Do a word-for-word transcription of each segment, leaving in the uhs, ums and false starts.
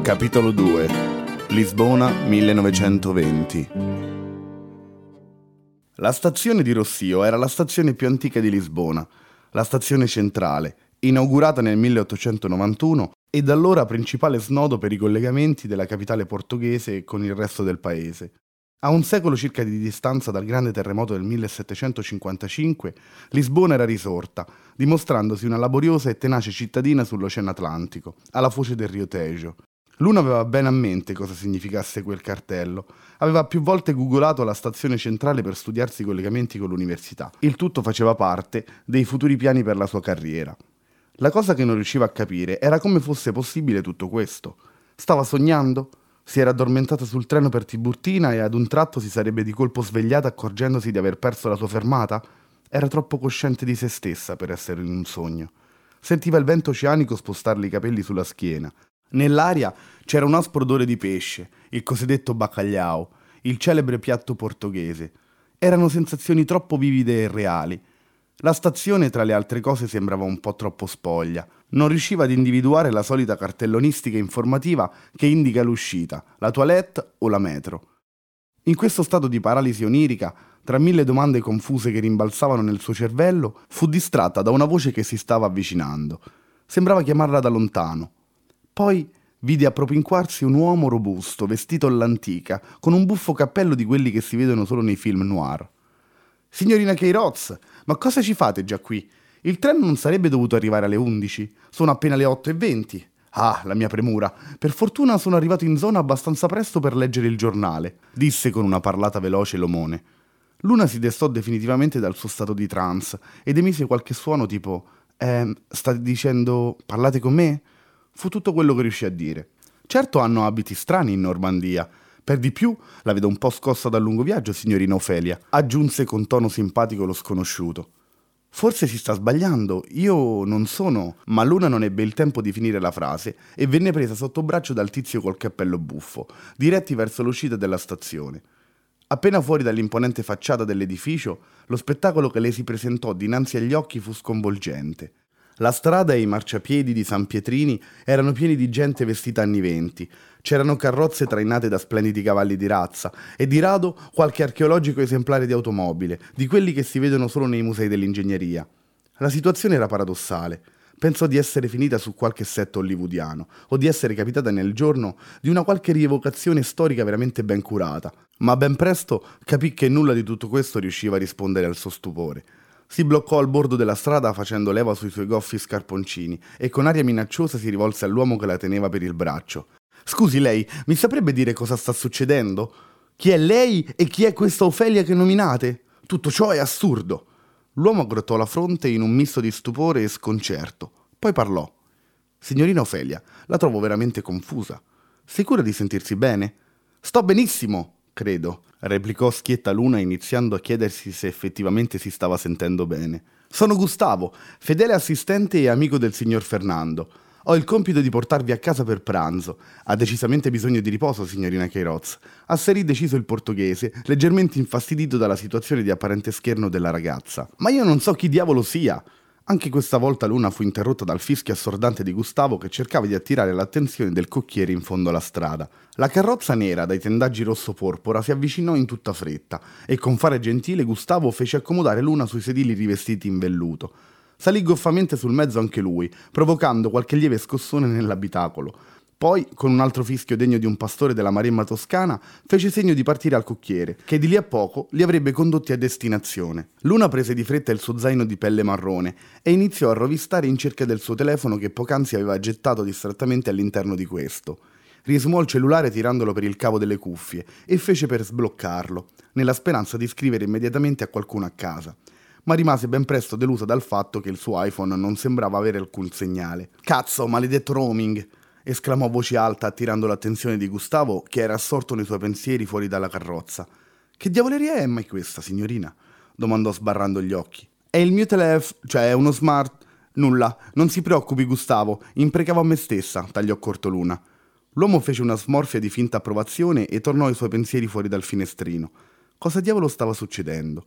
Capitolo due. Lisbona millenovecentoventi. La stazione di Rossio era la stazione più antica di Lisbona, la stazione centrale, inaugurata nel milleottocentonovantuno e da allora principale snodo per i collegamenti della capitale portoghese con il resto del paese. A un secolo circa di distanza dal grande terremoto del millesettecentocinquantacinque, Lisbona era risorta, dimostrandosi una laboriosa e tenace cittadina sull'Oceano Atlantico, alla foce del Rio Tejo. Luna aveva bene a mente cosa significasse quel cartello. Aveva più volte googolato la stazione centrale per studiarsi i collegamenti con l'università. Il tutto faceva parte dei futuri piani per la sua carriera. La cosa che non riusciva a capire era come fosse possibile tutto questo. Stava sognando? Si era addormentata sul treno per Tiburtina e ad un tratto si sarebbe di colpo svegliata accorgendosi di aver perso la sua fermata? Era troppo cosciente di se stessa per essere in un sogno. Sentiva il vento oceanico spostarle i capelli sulla schiena. Nell'aria c'era un aspro odore di pesce, il cosiddetto bacalhau, il celebre piatto portoghese. Erano sensazioni troppo vivide e reali. La stazione, tra le altre cose, sembrava un po' troppo spoglia. Non riusciva ad individuare la solita cartellonistica informativa che indica l'uscita, la toilette o la metro. In questo stato di paralisi onirica, tra mille domande confuse che rimbalzavano nel suo cervello, fu distratta da una voce che si stava avvicinando. Sembrava chiamarla da lontano. Poi vide appropinquarsi un uomo robusto, vestito all'antica, con un buffo cappello di quelli che si vedono solo nei film noir. «Signorina Queiroz, ma cosa ci fate già qui? Il treno non sarebbe dovuto arrivare alle undici. Sono appena le otto e venti. Ah, la mia premura. Per fortuna sono arrivato in zona abbastanza presto per leggere il giornale», disse con una parlata veloce l'omone. Luna si destò definitivamente dal suo stato di trance ed emise qualche suono tipo «Eh, state dicendo, parlate con me?» Fu tutto quello che riuscì a dire. «Certo hanno abiti strani in Normandia. Per di più, la vedo un po' scossa dal lungo viaggio, signorina Ofelia», aggiunse con tono simpatico lo sconosciuto. «Forse si sta sbagliando, io non sono...» Ma Luna non ebbe il tempo di finire la frase e venne presa sotto braccio dal tizio col cappello buffo, diretti verso l'uscita della stazione. Appena fuori dall'imponente facciata dell'edificio, lo spettacolo che le si presentò dinanzi agli occhi fu sconvolgente. La strada e i marciapiedi di San Pietrini erano pieni di gente vestita anni venti. C'erano carrozze trainate da splendidi cavalli di razza e di rado qualche archeologico esemplare di automobile, di quelli che si vedono solo nei musei dell'ingegneria. La situazione era paradossale. Pensò di essere finita su qualche set hollywoodiano o di essere capitata nel giorno di una qualche rievocazione storica veramente ben curata, ma ben presto capì che nulla di tutto questo riusciva a rispondere al suo stupore. Si bloccò al bordo della strada facendo leva sui suoi goffi scarponcini e con aria minacciosa si rivolse all'uomo che la teneva per il braccio. «Scusi lei, mi saprebbe dire cosa sta succedendo? Chi è lei e chi è questa Ofelia che nominate? Tutto ciò è assurdo!» L'uomo aggrottò la fronte in un misto di stupore e sconcerto. Poi parlò. «Signorina Ofelia, la trovo veramente confusa. Sicura di sentirsi bene?» «Sto benissimo, credo», replicò schietta Luna, iniziando a chiedersi se effettivamente si stava sentendo bene. «Sono Gustavo, fedele assistente e amico del signor Fernando. Ho il compito di portarvi a casa per pranzo. Ha decisamente bisogno di riposo, signorina Queiroz», asserì deciso il portoghese, leggermente infastidito dalla situazione di apparente scherno della ragazza. «Ma io non so chi diavolo sia!» Anche questa volta Luna fu interrotta dal fischio assordante di Gustavo che cercava di attirare l'attenzione del cocchiere in fondo alla strada. La carrozza nera dai tendaggi rosso porpora si avvicinò in tutta fretta e con fare gentile Gustavo fece accomodare Luna sui sedili rivestiti in velluto. Salì goffamente sul mezzo anche lui, provocando qualche lieve scossone nell'abitacolo. Poi, con un altro fischio degno di un pastore della Maremma toscana, fece segno di partire al cocchiere, che di lì a poco li avrebbe condotti a destinazione. Luna prese di fretta il suo zaino di pelle marrone e iniziò a rovistare in cerca del suo telefono che poc'anzi aveva gettato distrattamente all'interno di questo. Riesumò il cellulare tirandolo per il cavo delle cuffie e fece per sbloccarlo, nella speranza di scrivere immediatamente a qualcuno a casa. Ma rimase ben presto delusa dal fatto che il suo iPhone non sembrava avere alcun segnale. «Cazzo, maledetto roaming!» esclamò a voce alta, attirando l'attenzione di Gustavo, che era assorto nei suoi pensieri fuori dalla carrozza. «Che diavoleria è mai questa, signorina?» domandò sbarrando gli occhi. «È il mio telefono, cioè è uno smart...» «Nulla, non si preoccupi Gustavo, imprecavo a me stessa», tagliò corto Luna. L'uomo fece una smorfia di finta approvazione e tornò i suoi pensieri fuori dal finestrino. Cosa diavolo stava succedendo?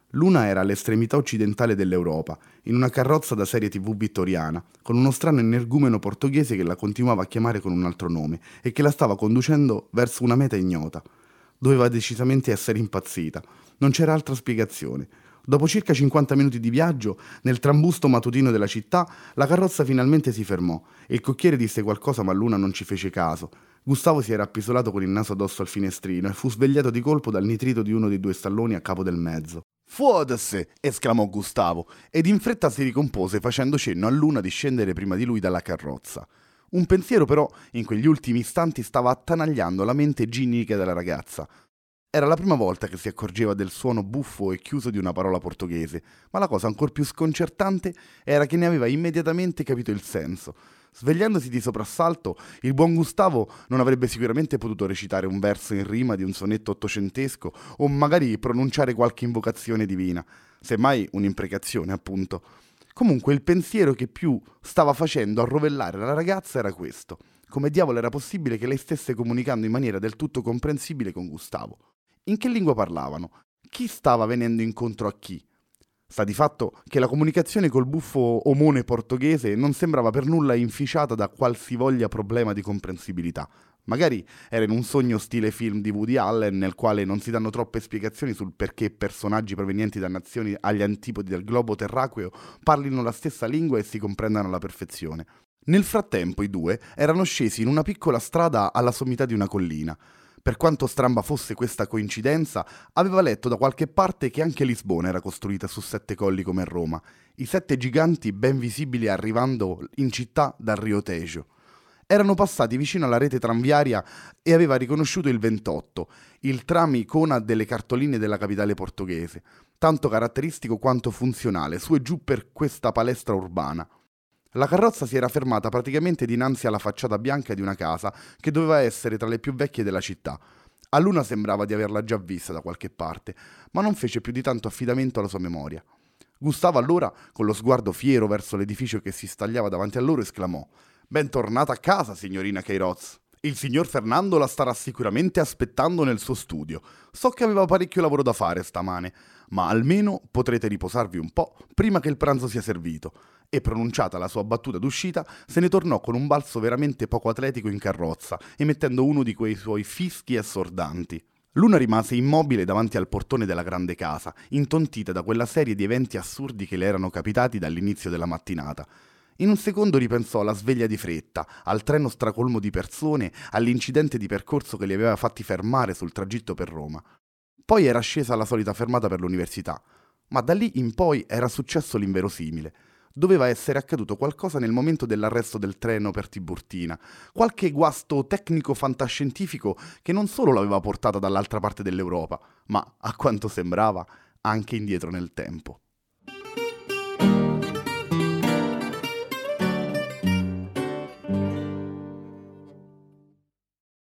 L'una era all'estremità occidentale dell'Europa, in una carrozza da serie tivù vittoriana, con uno strano energumeno portoghese che la continuava a chiamare con un altro nome e che la stava conducendo verso una meta ignota. Doveva decisamente essere impazzita. Non c'era altra spiegazione. Dopo circa cinquanta minuti di viaggio, nel trambusto mattutino della città, la carrozza finalmente si fermò e il cocchiere disse qualcosa, ma Luna non ci fece caso. Gustavo si era appisolato con il naso addosso al finestrino e fu svegliato di colpo dal nitrito di uno dei due stalloni a capo del mezzo. «Foda-se!» esclamò Gustavo, ed in fretta si ricompose facendo cenno a Luna di scendere prima di lui dalla carrozza. Un pensiero però, in quegli ultimi istanti, stava attanagliando la mente ginnica della ragazza. Era la prima volta che si accorgeva del suono buffo e chiuso di una parola portoghese, ma la cosa ancor più sconcertante era che ne aveva immediatamente capito il senso. Svegliandosi di soprassalto, il buon Gustavo non avrebbe sicuramente potuto recitare un verso in rima di un sonetto ottocentesco o magari pronunciare qualche invocazione divina, semmai un'imprecazione, appunto. Comunque il pensiero che più stava facendo arrovellare la ragazza era questo: come diavolo era possibile che lei stesse comunicando in maniera del tutto comprensibile con Gustavo? In che lingua parlavano? Chi stava venendo incontro a chi? Sta di fatto che la comunicazione col buffo omone portoghese non sembrava per nulla inficiata da qualsivoglia problema di comprensibilità. Magari era in un sogno stile film di Woody Allen nel quale non si danno troppe spiegazioni sul perché personaggi provenienti da nazioni agli antipodi del globo terraqueo parlino la stessa lingua e si comprendano alla perfezione. Nel frattempo i due erano scesi in una piccola strada alla sommità di una collina. Per quanto stramba fosse questa coincidenza, aveva letto da qualche parte che anche Lisbona era costruita su sette colli come Roma, i sette giganti ben visibili arrivando in città dal Rio Tejo. Erano passati vicino alla rete tranviaria e aveva riconosciuto il ventotto, il tram icona delle cartoline della capitale portoghese, tanto caratteristico quanto funzionale, su e giù per questa palestra urbana. La carrozza si era fermata praticamente dinanzi alla facciata bianca di una casa che doveva essere tra le più vecchie della città. A Luna sembrava di averla già vista da qualche parte, ma non fece più di tanto affidamento alla sua memoria. Gustavo allora, con lo sguardo fiero verso l'edificio che si stagliava davanti a loro, esclamò: «Bentornata a casa, signorina Queiroz. Il signor Fernando la starà sicuramente aspettando nel suo studio. So che aveva parecchio lavoro da fare stamane, ma almeno potrete riposarvi un po' prima che il pranzo sia servito». E pronunciata la sua battuta d'uscita, se ne tornò con un balzo veramente poco atletico in carrozza, emettendo uno di quei suoi fischi assordanti. Luna rimase immobile davanti al portone della grande casa, intontita da quella serie di eventi assurdi che le erano capitati dall'inizio della mattinata. In un secondo ripensò alla sveglia di fretta, al treno stracolmo di persone, all'incidente di percorso che li aveva fatti fermare sul tragitto per Roma. Poi era scesa alla solita fermata per l'università, ma da lì in poi era successo l'inverosimile. Doveva essere accaduto qualcosa nel momento dell'arresto del treno per Tiburtina, qualche guasto tecnico-fantascientifico che non solo l'aveva portata dall'altra parte dell'Europa, ma, a quanto sembrava, anche indietro nel tempo.